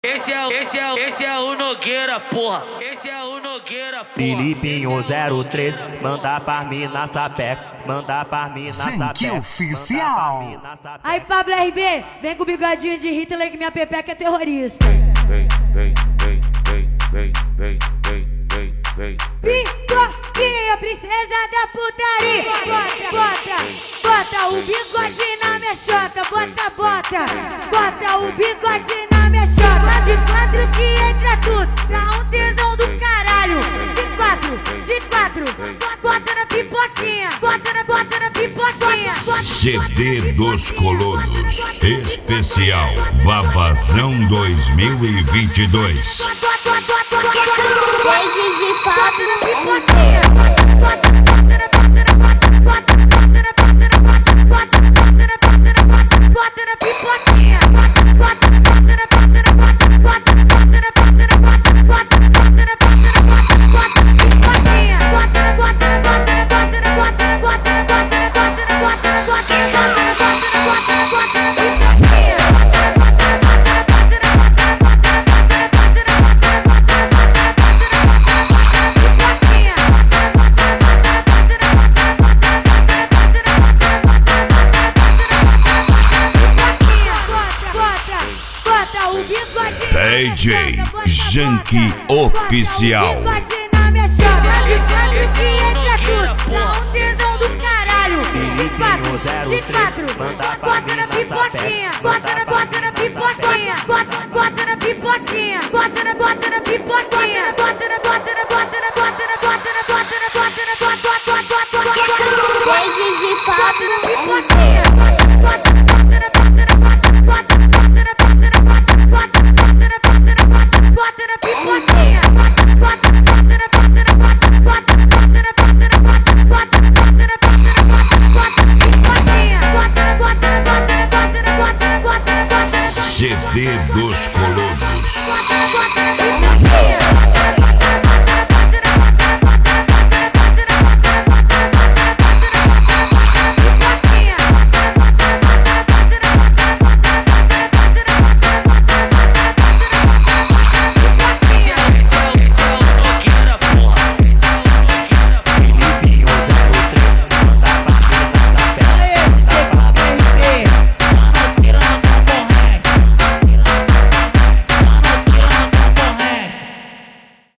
Esse é o Nogueira, porra. Esse é o Nogueira, porra. Filipinho 03, manda pra mim na sapeca. Manda pra mim na sapeca. Zenque oficial. Aí, Pablo RB, vem com o bigodinho de Hitler que minha pepeca é terrorista. Pipoquinha, princesa da putaria. Bota o bigode na minha chota. Bota o bigode na minha chota. De quatro que entra tudo, dá um tesão do caralho. De quatro, bota na pipoquinha. Bota na pipoquinha. CD dos Colonos, especial Vavazão 2022. Cheio de papo na pipoquinha. Bota na pipoquinha. DJ Zenque Oficial. Esse é o Nogueira, porra. Dá um tesão do caralho. De quatro, bota na pipoquinha. Bota na pipoquinha. Bota na pipoquinha. Bota na pipoquinha. Cheio de papo na pipoquinha. Bota na pipoquinha. CD dos Colonos.